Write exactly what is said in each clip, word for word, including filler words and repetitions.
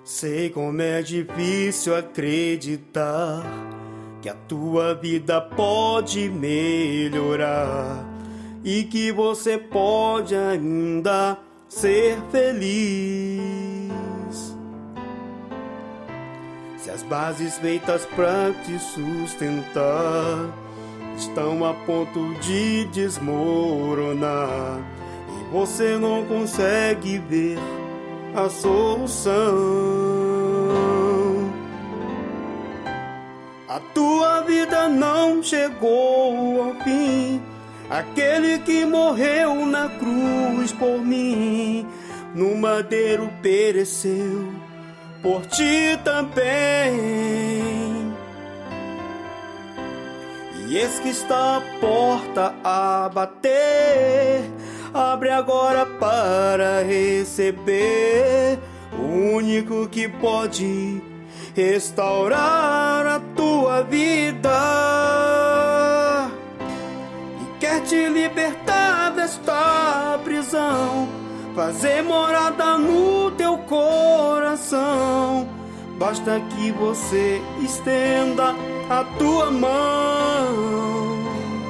Sei como é difícil acreditar que a tua vida pode melhorar e que você pode ainda ser feliz. Se as bases feitas pra te sustentar estão a ponto de desmoronar e você não consegue ver a solução, a tua vida não chegou ao fim. Aquele que morreu na cruz por mim, no madeiro pereceu por ti também. E eis que está a porta a bater, abre agora para receber o único que pode restaurar a tua vida e quer te libertar desta prisão, fazer morada no teu coração. Basta que você estenda a tua mão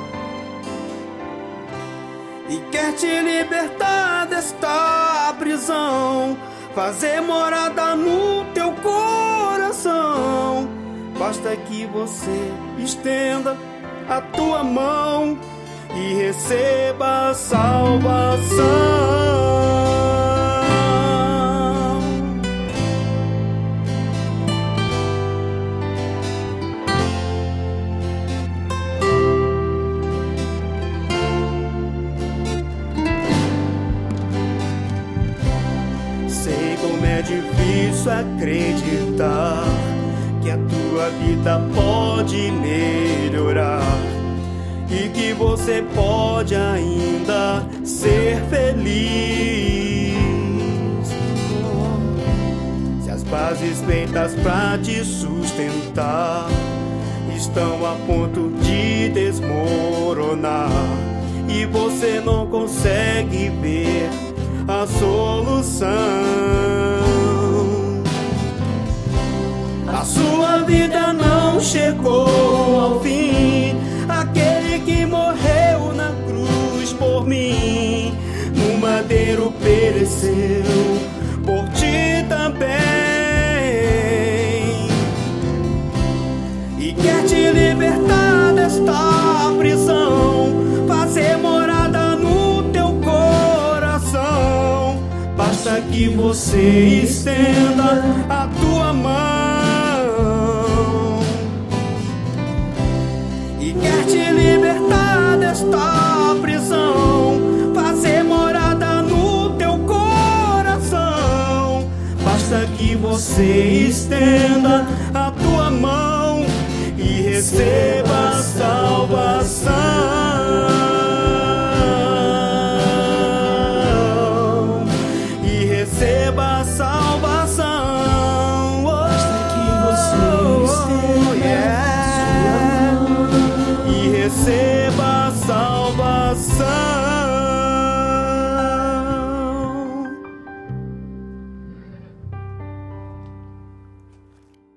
e quer te libertar desta prisão, fazer morada no teu coração. Basta que você estenda a tua mão e receba a salvação. Sei como é difícil acreditar que a tua vida pode melhorar e que você pode ainda ser feliz. Se as bases feitas pra te sustentar estão a ponto de desmoronar e você não consegue ver a solução, a sua vida não chegou ao fim. Aquele que morreu na cruz por mim, no madeiro pereceu por ti também e quer te libertar desta prisão, fazer morada no teu coração. Basta que você estenda a tua mão e quer te libertar desta prisão, fazer morada no teu coração. Basta que você estenda a tua mão e receba a salvação, e receba a salvação.